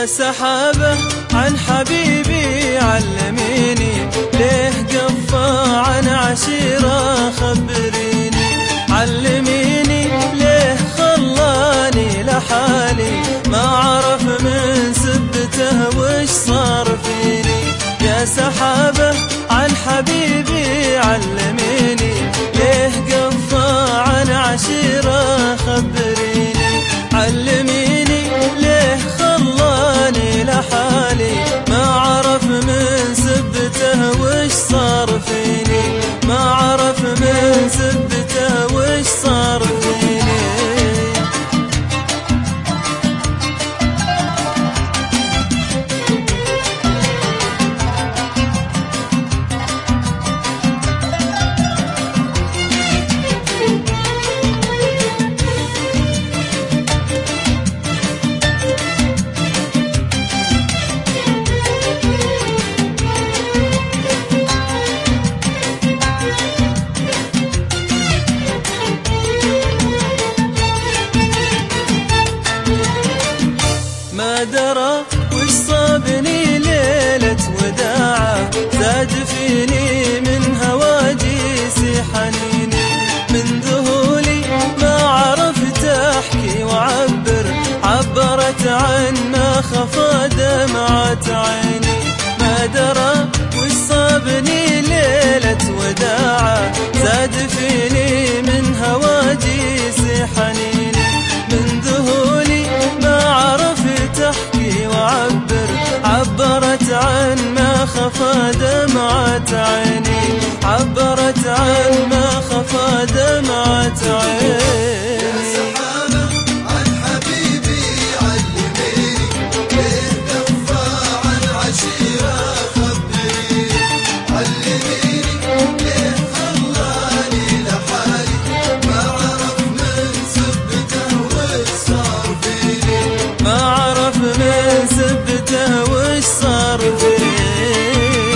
سحابة عن حبيبي علميني، ليه قفى عن عشيرة خبريني، علميني ليه خلاني لحالي، ما عرف من سبته وش صار فيني. يا سحابة عن حبيبي علميني، ليه قفى عن عشيرة خبريني، علميني ليه خلاني لحالي، ما عرف من سبته وش صار فيني، ما عرف من سبته وش صار فيني. ما درى وش صابني ليلة وداعه، زاد فيني من هواجسي حنيني، من ذهولي ما عرفت أحكي وعبر، عبرت عن ما خفى دمعة عيني. ما درى وش صابني ليلة وداعه، زاد فيني من هواجسي حنيني، من ذهولي ما عرفت أحكي وعبر، عبرت عن ما خفى دمعة عيني، عبرت عن ما خفى دمعة عيني. ما عرف من سبته وش صار فيني.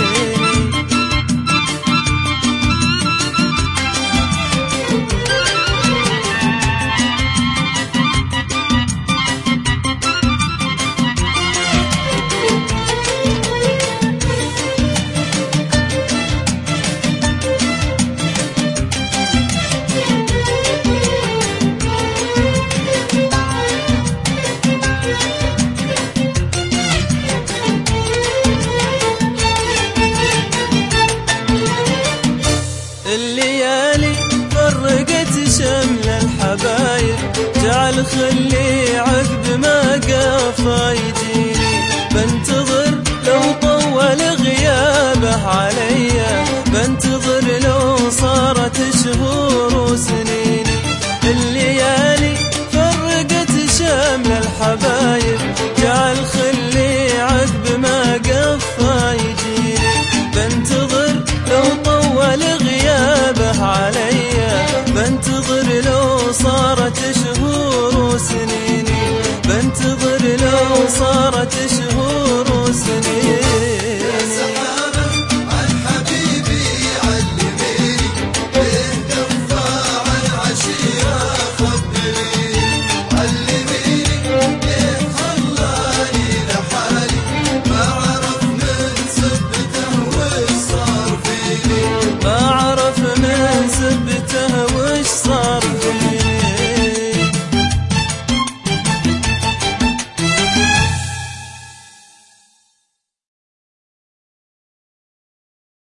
الليالي فرقت شمل الحبايب، جعل خلي عقب ما قفا يجيني، بنتظر لو طول غيابه عليا، بنتظر لو صارت شهور وسنيني. الليالي فرقت شمل الحبايب، جعل خلي عقب ما قفا يجيني، بنتظر لو طول غيابه عليا، بنتظر لو صارت شهور وسنيني، بنتظر لو صارت شهور